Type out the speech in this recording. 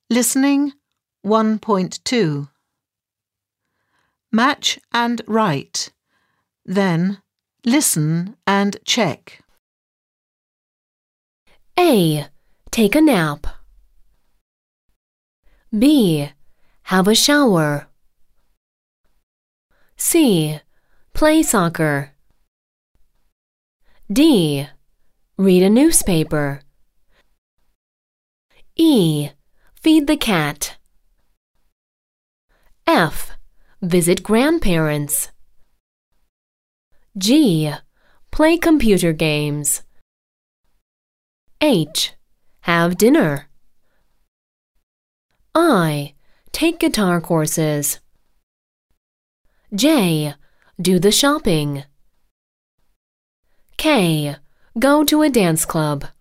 Listening 1.2. Match and write. Then listen and check. A. Take a nap. B. Have a shower. C. Play soccer. D. Read a newspaper. E. Feed the cat. F. Visit grandparents. G. Play computer games. H. Have dinner. I. Take guitar courses. J. Do the shopping. K. Go to a dance club.